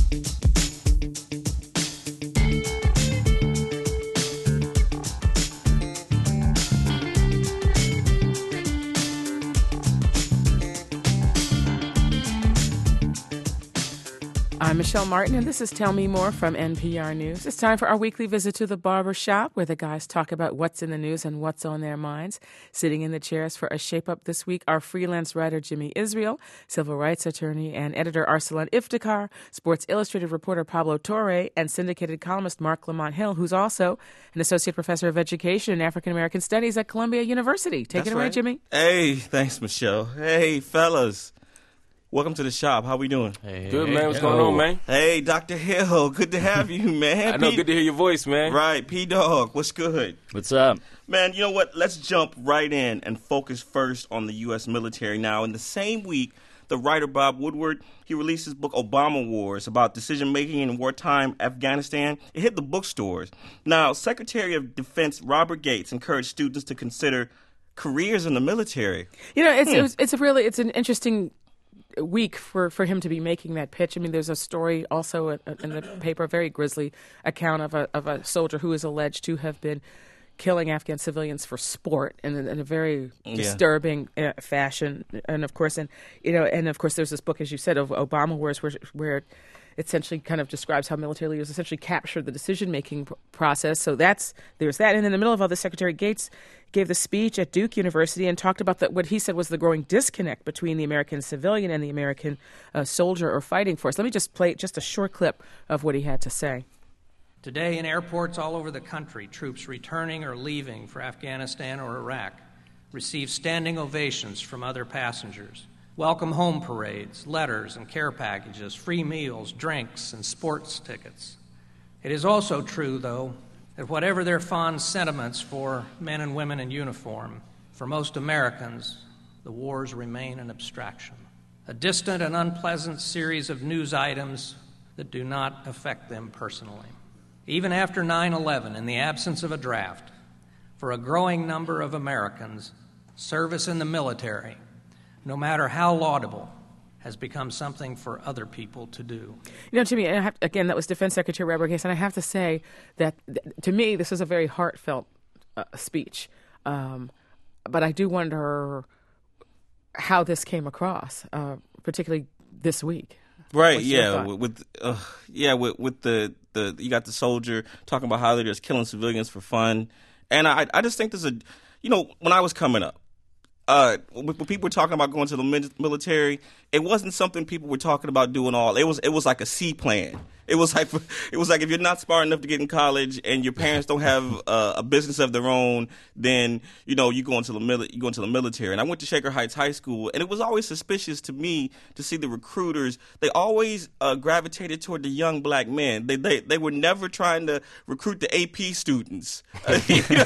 I'm Michelle Martin, and this is Tell Me More from NPR News. It's time for our weekly visit to the barber shop, where the guys talk about what's in the news and what's on their minds. Sitting in the chairs for a shape-up this week are freelance writer Jimmy Israel, civil rights attorney and editor Arsalan Iftikhar, Sports Illustrated reporter Pablo Torre, and syndicated columnist Mark Lamont Hill, who's also an associate professor of education and African American studies at Columbia University. Take it away, right. Jimmy. Hey, thanks, Michelle. Hey, fellas. Welcome to the shop. How we doing? Hey, good, man. What's going on, man? Hey, Dr. Hill. Good to have you, man. I know. Good to hear your voice, man. Right. P-Dog. What's good? What's up? Man, you know what? Let's jump right in and focus first on the U.S. military. Now, in the same week, the writer Bob Woodward, he released his book, Obama Wars, about decision-making in wartime Afghanistan. It hit the bookstores. Now, Secretary of Defense Robert Gates encouraged students to consider careers in the military. You know, it's an interesting week for him to be making that pitch. I mean, there's a story also in the paper, a very grisly account of a soldier who is alleged to have been killing Afghan civilians for sport in a very disturbing fashion. And of course, there's this book, as you said, of Obama Wars, where it essentially kind of describes how military leaders essentially captured the decision-making process. So there's that. And in the middle of all this, Secretary Gates gave the speech at Duke University and talked about what he said was the growing disconnect between the American civilian and the American soldier or fighting force. Let me just play just a short clip of what he had to say. Today, in airports all over the country, troops returning or leaving for Afghanistan or Iraq receive standing ovations from other passengers. Welcome home parades, letters and care packages, free meals, drinks, and sports tickets. It is also true, though, that whatever their fond sentiments for men and women in uniform, for most Americans, the wars remain an abstraction, a distant and unpleasant series of news items that do not affect them personally. Even after 9/11, in the absence of a draft, for a growing number of Americans, service in the military, no matter how laudable, has become something for other people to do. You know, Jimmy, again, that was Defense Secretary Robert Gates, and I have to say that, to me, this was a very heartfelt speech. But I do wonder how this came across, particularly this week. Right, yeah, with the you got the soldier talking about how they're just killing civilians for fun, and I just think when I was coming up, when people were talking about going to the military, it wasn't something people were talking about doing all. It was like a C plan. It was like if you're not smart enough to get in college and your parents don't have a business of their own, then you go into the military. And I went to Shaker Heights High School, and it was always suspicious to me to see the recruiters. They always gravitated toward the young black men. They were never trying to recruit the AP students. And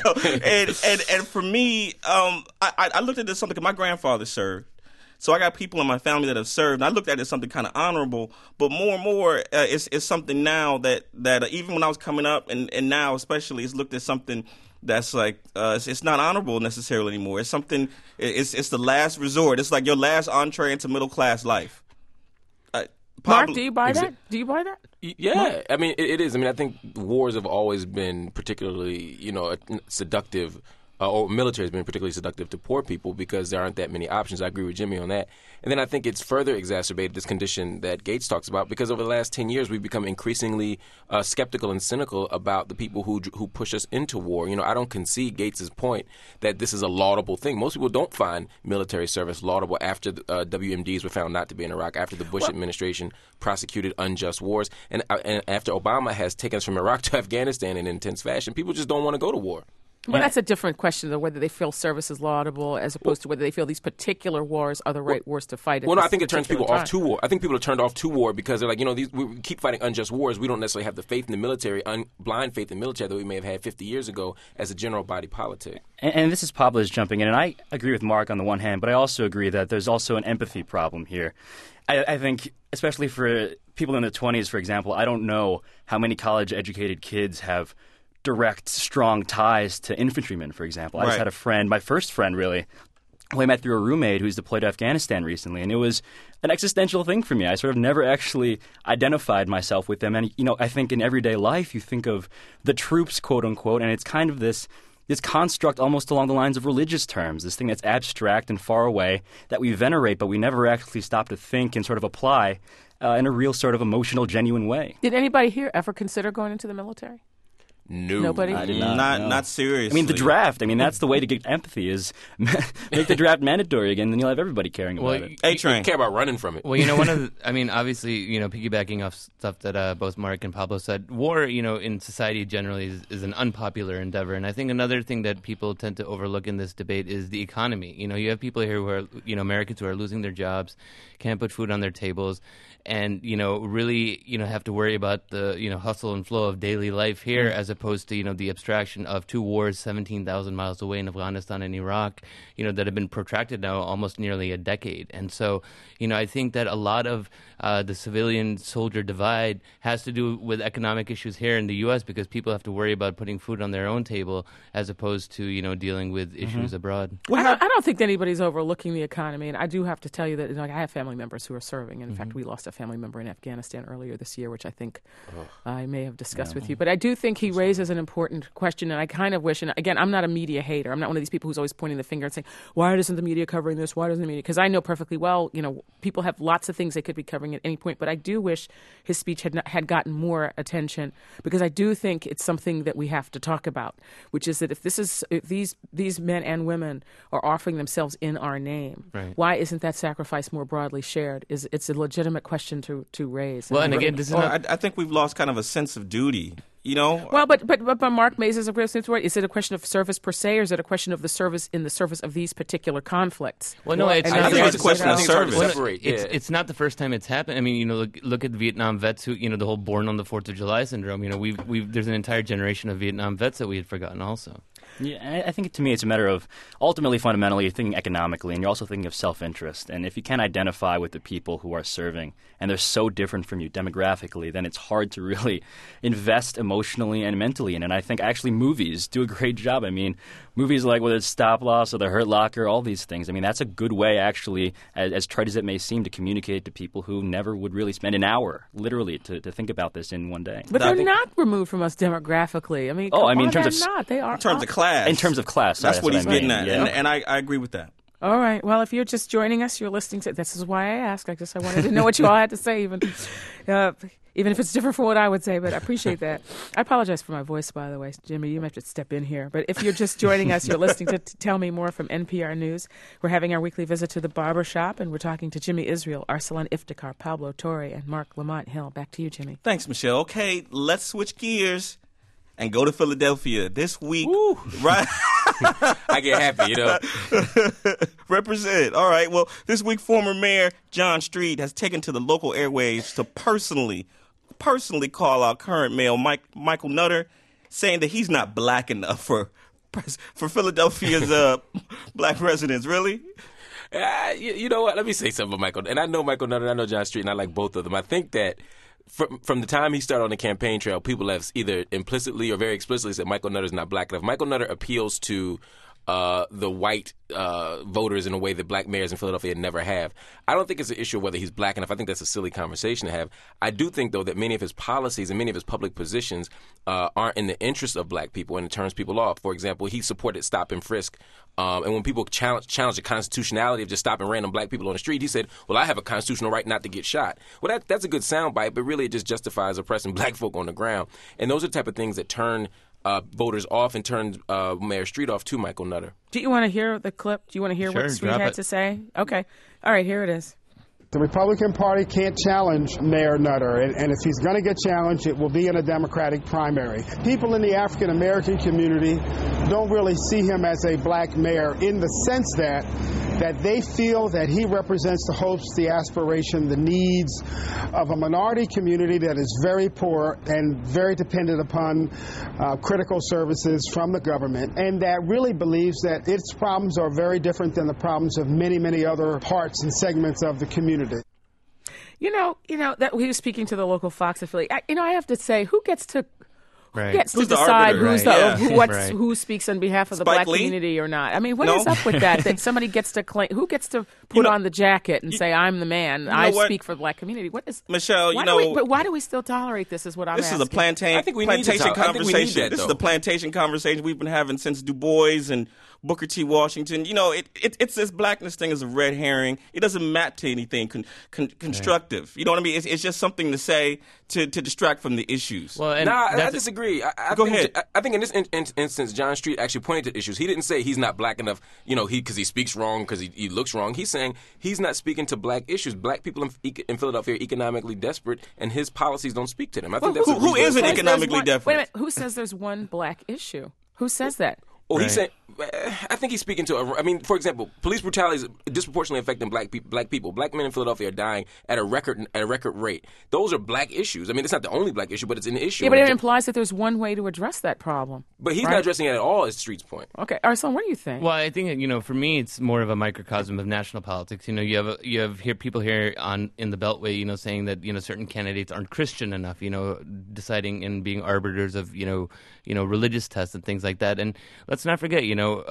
for me, I looked at this something because my grandfather served. So I got people in my family that have served, and I looked at it as something kind of honorable. But more and more, it's something now that even when I was coming up, and now especially, it's looked at something that's like it's not honorable necessarily anymore. It's something. It's the last resort. It's like your last entree into middle class life. Mark, do you buy that? Do you buy that? Yeah, Mark? I mean, it is. I mean, I think wars have always been particularly, seductive. Or military has been particularly seductive to poor people because there aren't that many options. I agree with Jimmy on that. And then I think it's further exacerbated this condition that Gates talks about because over the last 10 years we've become increasingly skeptical and cynical about the people who push us into war. I don't concede Gates's point that this is a laudable thing. Most people don't find military service laudable after WMDs were found not to be in Iraq, after the Bush administration prosecuted unjust wars, and after Obama has taken us from Iraq to Afghanistan in intense fashion. People just don't want to go to war. Well, that's a different question, though, whether they feel service is laudable as opposed to whether they feel these particular wars are the right wars to fight. Well, no, I think it turns people off to war. I think people are turned off to war because they're like, we keep fighting unjust wars. We don't necessarily have the faith in the military, blind faith in the military that we may have had 50 years ago as a general body politic. And this is Pablo's jumping in, and I agree with Mark on the one hand, but I also agree that there's also an empathy problem here. I think, especially for people in their 20s, for example, I don't know how many college-educated kids have direct, strong ties to infantrymen, for example. I just had a friend, my first friend really, who I met through a roommate who's deployed to Afghanistan recently, and it was an existential thing for me. I sort of never actually identified myself with them. And, I think in everyday life you think of the troops, quote unquote, and it's kind of this construct almost along the lines of religious terms, this thing that's abstract and far away that we venerate, but we never actually stop to think and sort of apply in a real sort of emotional, genuine way. Did anybody here ever consider going into the military? No. Nobody? I did not. Not seriously. I mean, the draft. I mean, that's the way to get empathy is make the draft mandatory again, then you'll have everybody caring about it. A-Train. You care about running from it. Well, obviously, piggybacking off stuff that both Mark and Pablo said, war, in society generally is an unpopular endeavor. And I think another thing that people tend to overlook in this debate is the economy. You have people here who are, Americans who are losing their jobs, can't put food on their tables, and, really, have to worry about the, hustle and flow of daily life here as opposed to, the abstraction of two wars 17,000 miles away in Afghanistan and Iraq, that have been protracted now almost nearly a decade. And so, I think that a lot of the civilian-soldier divide has to do with economic issues here in the U.S. because people have to worry about putting food on their own table as opposed to, dealing with issues abroad. Well, I don't think anybody's overlooking the economy, and I do have to tell you that I have family members who are serving, and in fact, we lost a family member in Afghanistan earlier this year, which I think I may have discussed with you. But I do think he raises an important question, and I kind of wish, and again, I'm not a media hater. I'm not one of these people who's always pointing the finger and saying, why isn't the media covering this? Why doesn't the media? Because I know perfectly well, people have lots of things they could be covering at any point, but I do wish his speech had gotten more attention because I do think it's something that we have to talk about, which is that if these men and women are offering themselves in our name, why isn't that sacrifice more broadly shared? It's a legitimate question to raise. Well, and again, this is I think we've lost kind of a sense of duty. Well, but Mark raises a question. Is it a question of service per se, or is it a question of the service in the service of these particular conflicts? Well, no, it's not. I think it's a question of service. It's not the first time it's happened. I mean, look at Vietnam vets who, the whole "born on the 4th of July" syndrome. There's an entire generation of Vietnam vets that we had forgotten also. Yeah, I think to me it's a matter of ultimately, fundamentally, you're thinking economically, and you're also thinking of self-interest. And if you can't identify with the people who are serving, and they're so different from you demographically, then it's hard to really invest emotionally and mentally in it. And I think actually movies do a great job. I mean, movies like whether it's Stop Loss or The Hurt Locker, all these things. I mean, that's a good way, actually, as trite as it may seem, to communicate to people who never would really spend an hour, literally, to think about this in one day. But they're not removed from us demographically. I mean, in terms of not. They are in terms of class. In terms of class, that's what he's getting at, yeah. and I agree with that. All right. Well, if you're just joining us, you're listening to. This is why I asked. I wanted to know what you all had to say, even if it's different from what I would say. But I appreciate that. I apologize for my voice, by the way, Jimmy. You might have to step in here. But if you're just joining us, you're listening to Tell Me More from NPR News. We're having our weekly visit to the barber shop, and we're talking to Jimmy Israel, Arsalan Iftikhar, Pablo Torre, and Mark Lamont Hill. Back to you, Jimmy. Thanks, Michelle. Okay, let's switch gears and go to Philadelphia this week. Woo. Right. I get happy, Represent. All right. Well, this week, former Mayor John Street has taken to the local airwaves to personally call out current mayor Michael Nutter, saying that he's not black enough for Philadelphia's black residents. Really? You know what? Let me say something about Michael. And I know Michael Nutter, I know John Street, and I like both of them. I think that from the time he started on the campaign trail, people have either implicitly or very explicitly said Michael Nutter's not black enough. Michael Nutter appeals to the white voters in a way that black mayors in Philadelphia never have. I don't think it's an issue of whether he's black enough. I think that's a silly conversation to have. I do think, though, that many of his policies and many of his public positions aren't in the interest of black people and it turns people off. For example, he supported stop and frisk. And when people challenge the constitutionality of just stopping random black people on the street, he said, well, I have a constitutional right not to get shot. Well, that's a good soundbite, but really it just justifies oppressing black folk on the ground. And those are the type of things that turn voters off and turn Mayor Street off to Michael Nutter. Do you want to hear the clip? Do you want to hear what Street had to say? Okay. All right, here it is. The Republican Party can't challenge Mayor Nutter, and if he's going to get challenged, it will be in a Democratic primary. People in the African American community don't really see him as a black mayor in the sense that they feel that he represents the hopes, the aspiration, the needs of a minority community that is very poor and very dependent upon critical services from the government, and that really believes that its problems are very different than the problems of many, many other parts and segments of the community. You know that he was speaking to the local Fox affiliate. I have to say, who gets Right. gets Who's to the decide arbiter? who's Right. the Right. who speaks on behalf of the Spike black Lee? community or not? I mean, what No. is up with that? That somebody gets to claim who gets to put on the jacket and say, "I'm the man. I what? speak for the black community." What is Michelle, but why do we still tolerate this? Is what I'm this asking. is a plantation I think we need to conversation. I think we need that, This is though. the plantation conversation we've been having since Du Bois and Booker T. Washington. It's this blackness thing is a red herring. It doesn't map to anything constructive. You know what I mean? It's just something to say to distract from the issues. Well, and I that's- disagree. Go think, ahead. I think in this instance, John Street actually pointed to issues. He didn't say he's not black enough, because he speaks wrong, because he looks wrong. He's saying he's not speaking to black issues. Black people in Philadelphia are economically desperate, and his policies don't speak to them. I think that's who a isn't reasonable- economically Wait a different? minute. Who says there's one black issue? Who says that? Oh, he's saying. I think he's speaking to. For example, police brutality is disproportionately affecting black people. Black men in Philadelphia are dying at a record rate. Those are black issues. I mean, it's not the only black issue, but it's an issue. Yeah, but it implies that there's one way to address that problem. But he's right? not addressing it at all. Is Street's point. Okay, Arslan, what do you think? Well, I think for me, it's more of a microcosm of national politics. You have people here in the Beltway, saying that certain candidates aren't Christian enough. Deciding and being arbiters of religious tests and things like that. And let's not forget,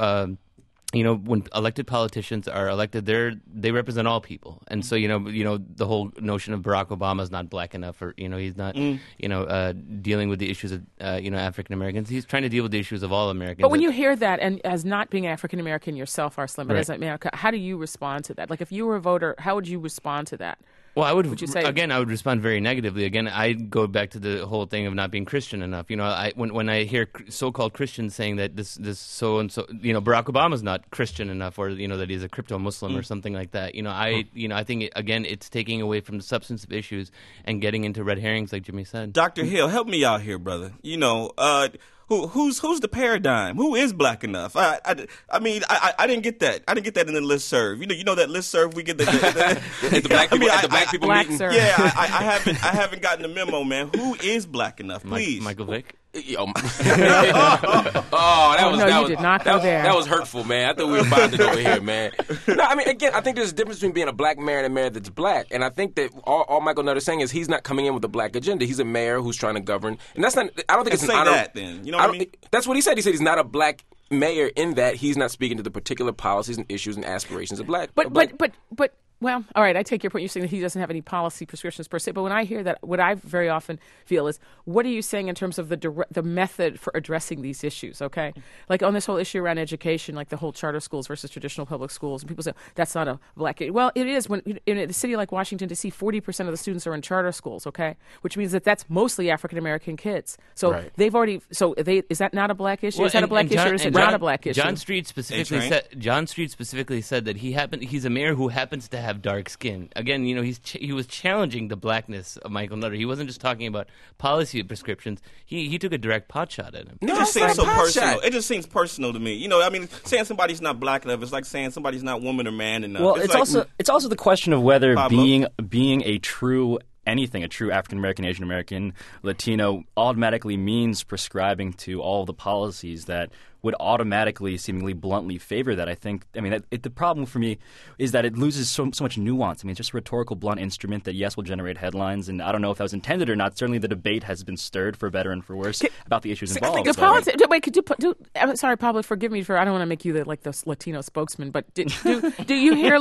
when elected politicians are elected, they represent all people, and so the whole notion of Barack Obama is not black enough, or he's not dealing with the issues of African Americans. He's trying to deal with the issues of all Americans. But when you hear that, and as not being African American yourself, Arslan, but Right. as America, how do you respond to that? Like, if you were a voter, how would you respond to that? Well, I would you say? Again, I would respond very negatively. Again, I go back to the whole thing of not being Christian enough. When I hear so-called Christians saying that this so and so, Barack Obama's not Christian enough, or that he's a crypto Muslim or something like that. I think again, it's taking away from the substance of issues and getting into red herrings, like Jimmy said. Dr. Hill, help me out here, brother. Who's the paradigm? Who is black enough? I didn't get that. I didn't get that in the listserv. You know that listserv we get the black people at the black people Black meeting. serve. Yeah, I haven't gotten the memo, man. Who is black enough? Please, Michael Vick. Oh, that was no, that you was, did not go that, there. That was hurtful, man. I thought we were bonded over here, man. No, I mean, again, I think there's a difference between being a black mayor and a mayor that's black, and I think that all Michael Nutter is saying is he's not coming in with a black agenda. He's a mayor who's trying to govern, and that's not. I don't think it's an say honor. that then. You know what I mean? That's what he said. He said he's not a black mayor in that he's not speaking to the particular policies and issues and aspirations of black. But well, all right, I take your point. You're saying that he doesn't have any policy prescriptions per se. But when I hear that, what I very often feel is, what are you saying in terms of the method for addressing these issues? Okay, like on this whole issue around education, like the whole charter schools versus traditional public schools, and people say that's not a black. Well, it is. When in a city like Washington D.C., 40% of the students are in charter schools. Okay, which means that's mostly African American kids. So Right. they've already. So is that not a black issue? Well, is that a black and issue, John- or is it and not John- a black issue? John Street specifically said that he's a mayor who happens to have dark skin. Again, he was challenging the blackness of Michael Nutter. He wasn't just talking about policy prescriptions. He took a direct pot shot at him. It just seems so personal. It just seems personal to me. Saying somebody's not black enough is like saying somebody's not woman or man enough. Well, it's also the question of whether Pablo? being a true African American, Asian American, Latino automatically means prescribing to all the policies that would automatically, seemingly bluntly favor that. The problem for me is that it loses so much nuance. It's just a rhetorical, blunt instrument that, yes, will generate headlines, and I don't know if that was intended or not. Certainly the debate has been stirred, for better and for worse, about the issues involved. Wait, could you I'm sorry, Pablo, forgive me I don't want to make you the Latino spokesman, but do you hear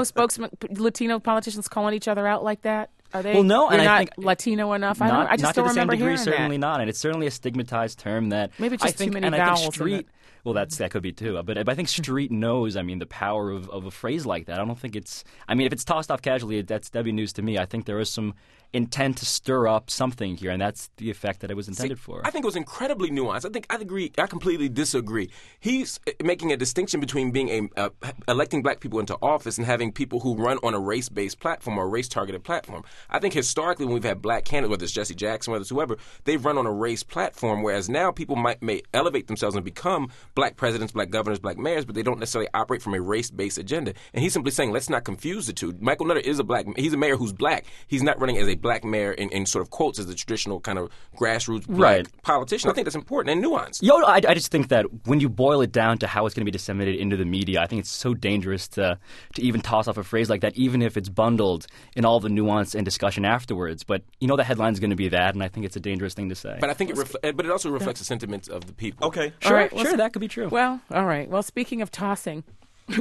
Latino politicians calling each other out like that? Are they? Well, no, you're and I not think Latino enough. I just not don't to the same remember degree, hearing certainly that. not, and it's certainly a stigmatized term that Maybe it's just I think, too many and vowels I think in Street. it. Well, that could be too. But I think Street knows. The power of a phrase like that. I don't think it's. If it's tossed off casually, that'd be news to me. I think there was some intent to stir up something here, and that's the effect that it was intended for. I think it was incredibly nuanced. I agree. I completely disagree. He's making a distinction between being electing black people into office and having people who run on a race-based platform or a race-targeted platform. I think historically, when we've had black candidates, whether it's Jesse Jackson, whether it's whoever, they've run on a race platform. Whereas now people may elevate themselves and become black presidents, black governors, black mayors, but they don't necessarily operate from a race-based agenda. And he's simply saying, let's not confuse the two. Michael Nutter is he's a mayor who's black. He's not running as a black mayor in sort of quotes as the traditional kind of grassroots black politician. I think that's important and nuanced. I just think that when you boil it down to how it's going to be disseminated into the media, I think it's so dangerous to even toss off a phrase like that, even if it's bundled in all the nuance and discussion afterwards. But the headline's going to be that, and I think it's a dangerous thing to say. But I think but it also reflects the sentiments of the people. Okay. Sure, All right, sure, that could be true. Well, all right. Well, speaking of tossing. Hey.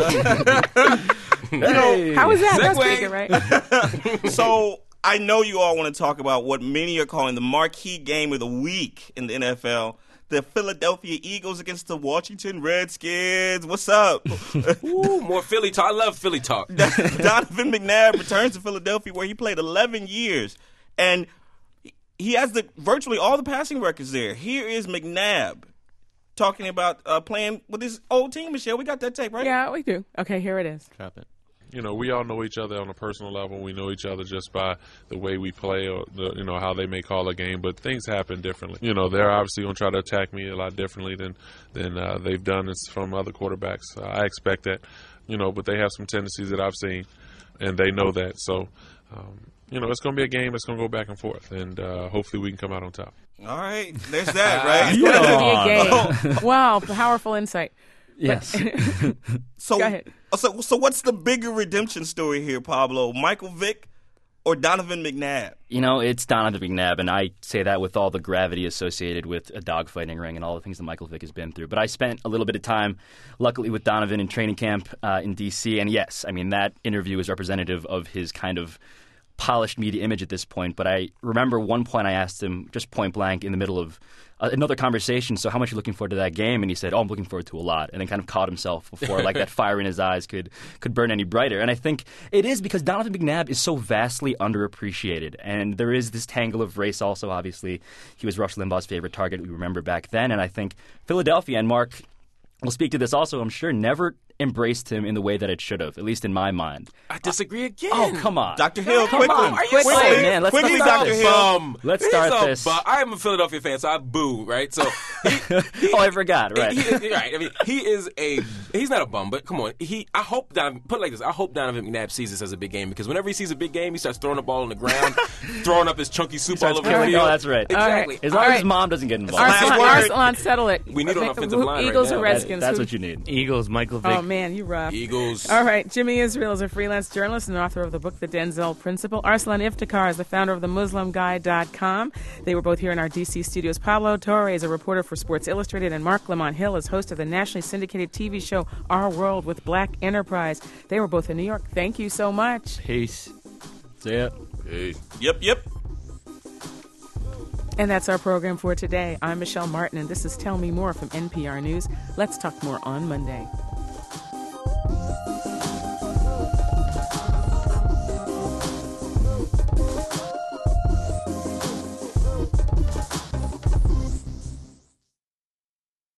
How was that? That's Segway. pretty good, right? So I know you all want to talk about what many are calling the marquee game of the week in the NFL. The Philadelphia Eagles against the Washington Redskins. What's up? Ooh, more Philly talk. I love Philly talk. Donovan McNabb returns to Philadelphia, where he played 11 years. And he has virtually all the passing records there. Here is McNabb talking about playing with his old team, Michelle. We got that tape, right? Yeah, we do. Okay, here it is. Drop it. We all know each other on a personal level. We know each other just by the way we play or, how they may call a game. But things happen differently. They're obviously going to try to attack me a lot differently than they've done from other quarterbacks. I expect that, but they have some tendencies that I've seen, and they know that. So, it's going to be a game that's going to go back and forth, and hopefully we can come out on top. All right. There's that, right? It's going to be a game. Wow, powerful insight. Yes. So, Go ahead. So what's the bigger redemption story here, Pablo? Michael Vick or Donovan McNabb? It's Donovan McNabb, and I say that with all the gravity associated with a dogfighting ring and all the things that Michael Vick has been through. But I spent a little bit of time, luckily, with Donovan in training camp in D.C., and yes, that interview is representative of his kind of polished media image at this point. But I remember one point I asked him, just point blank, in the middle of another conversation, so how much are you looking forward to that game? And he said, I'm looking forward to a lot, and then kind of caught himself before that fire in his eyes could burn any brighter. And I think it is because Donovan McNabb is so vastly underappreciated, and there is this tangle of race also. Obviously, he was Rush Limbaugh's favorite target, we remember back then, and I think Philadelphia, and Mark will speak to this also, I'm sure, never embraced him in the way that it should have, at least in my mind. I disagree again. Oh, come on. Dr. Hill, Come quickly. on. Are you Quickly, serious? Man, let's quickly, start Dr. this. Hill. Bum. Let's start He's a this. I'm a Philadelphia fan, so I boo, right? So Oh, I forgot, right. right. He's not a bum, but come on. I hope Donovan, put it like this, I hope Donovan McNabb sees this as a big game, because whenever he sees a big game, he starts throwing the ball on the ground, throwing up his chunky soup all over the field. Oh, that's right. Exactly. As long All as right. his mom doesn't get involved. Last word. Arsalan, settle it. We need an offensive line right Eagles now. or Redskins? That's Who- what you need. Eagles, Michael Vick. Oh, man, you rough. Eagles. All right, Jimmy Israel is a freelance journalist and author of the book The Denzel Principle. Arslan Iftikhar is the founder of themuslimguy.com. They were both here in our D.C. studios. Pablo Torre is a reporter for Sports Illustrated, and Mark Lamont Hill is host of the nationally syndicated TV show Our World with Black Enterprise. They were both in New York. Thank you so much. Peace. See ya. Hey. Yep. And that's our program for today. I'm Michelle Martin, and this is Tell Me More from NPR News. Let's talk more on Monday.